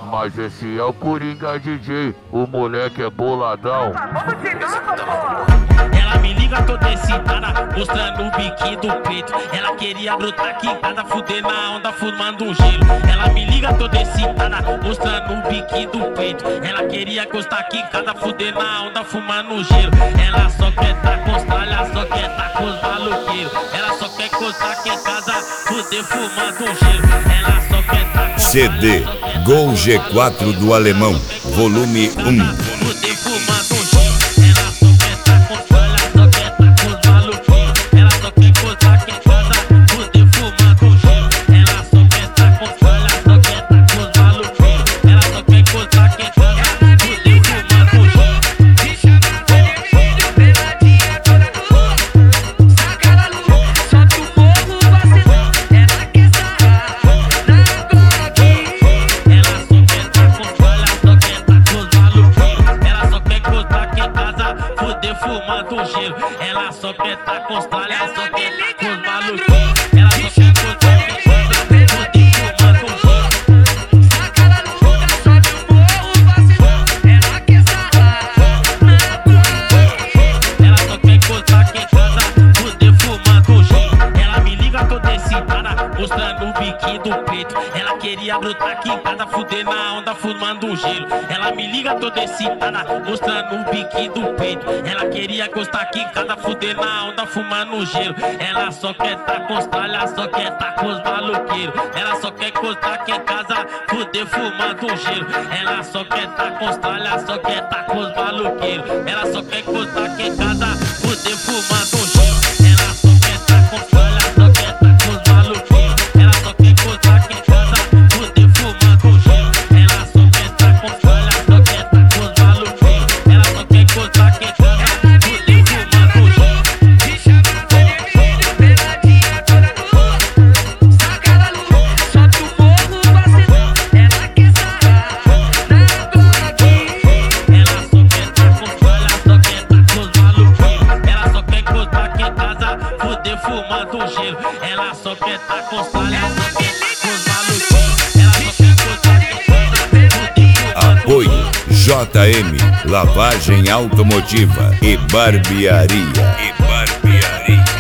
Mas esse é o Coringa DJ, o moleque é boladão. Ela me liga toda excitada, mostrando o biquinho do peito. Ela queria brotar quicada, fuder na onda, fumando um gelo. Ela me liga toda excitada, mostrando o biquinho do peito. Ela queria gostar quicada, fuder na onda, fumando um gelo. Ela só quer tá com os tralhas, só quer tá com os maloqueiros. Ela só quer gostar aqui em casa, fuder fumando um gelo. Ela só quer tá com CD Gol G4 do Alemão, volume 1. fuder fumando um gelo. Ela só quer tá com os tralhas, só quer tá com os maloqueiros. Ela só quer gostar aqui em casa, fuder fumando um gelo. Ela só quer tá com os tralhas, só quer tá com os maloqueiros. Ela só quer gostar aqui em casa, fuder fumando um gelo. De chamada de vídeo, peladinha toda boa. Saca ela no morro, solta o morro, vacilão. Ela quer sarrar na bloquinha. Ela só quer tá com os tralhas, só quer tá com os maloqueiros. Ela só quer gostar aqui em casa, fuder fumando um gelo. Ela só quer tá com os tralhas, só quer tá com os maloqueiros. Ela só quer gostar aqui em casa, fuder fumando um gelo. Saca ela no morro, sobe o morro, vacilão. Ela quer sarrar na bloquinha. Ela só quer gostar aqui em casa, fuder fumando um gelo. Ela me liga toda excitada, mostrando o biquinho do peito. Ela queria brotar aqui em casa, fuder na onda, fumando um gelo. Ela me liga toda excitada, mostrando o biquinho do peito. Ela queria gostar aqui em casa, fuder na onda, fumando um gelo. Ela só quer tá com os tralhas, só quer tá com os maloqueiros. Ela só quer gostar aqui em casa, fuder fumando um gelo. Ela só quer tá com os tralhas, só quer tá com os maloqueiros. Ela só quer gostar aqui em casa, fuder fumando um gelo. Ela só quer tá com os tralhas, só quer tá com os maloqueiros. Ela só quer gostar aqui em casa, fuder fumando um gelo. Ela só quer tá com os tralhas, só quer tá com os maloqueiros. Ela só quer gostar aqui em casa, fuder fumando um gelo. De chamada de vídeo, peladinha toda boa. Saca ela no morro, solta o morro, vacilão. Ela quer sarrar na bloquinha. Ela só quer tá com os tralhas, só quer tá com os maloqueiros. Ela só quer gostar aqui em casa, fuder fumando um gelo. Ela só quer tá com os tralhas, só quer tá com os maloqueiros. Ela só quer gostar aqui em casa, fuder fumando um Apoio gelo. JM Lavagem Automotiva e Barbearia.